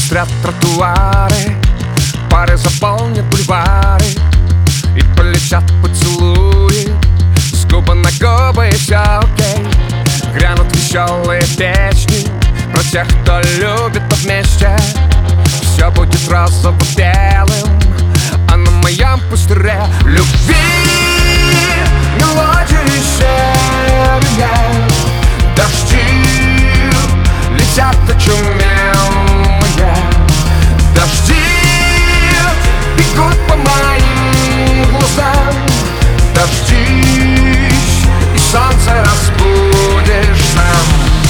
Запестрят тротуары, пары заполнят бульвары, и полетят поцелуи с губы на губы, и все окей. Грянут веселые песни про тех, кто любит вместе. Все будет розово-белым, а на моем пустыре любви мелодии серые. Дожди летят очумелые, дожди бегут по моим глазам. Дождись, и солнце разбудишь сам.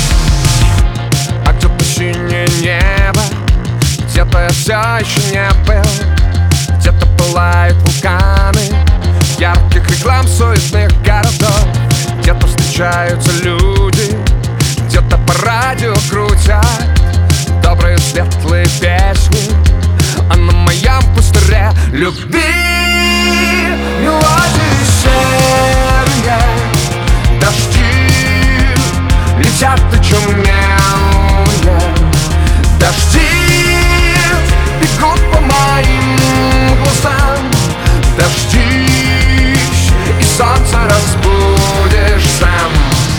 А где-то синее небо, где-то я все еще не был, где-то пылают вулканы ярких реклам суетных городов, где-то встречаются люди, где-то по радио крутят добрые светлые песни, а на моем пустыре любви мелодии серые. Дожди летят очумелые, дожди бегут по моим глазам. Дождись, и солнце разбудишь сам.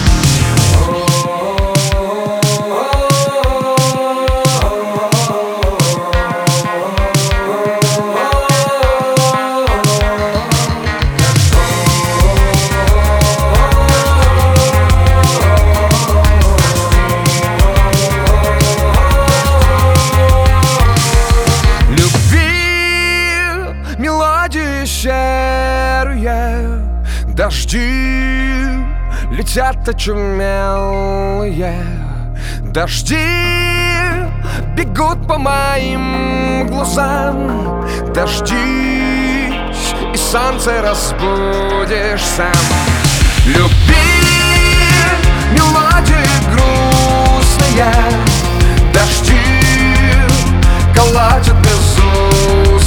Мелодии серые, дожди летят очумелые, дожди бегут по моим глазам. Дождись, и солнце разбудишь сам. Люби мелодии грустные, дожди колотят без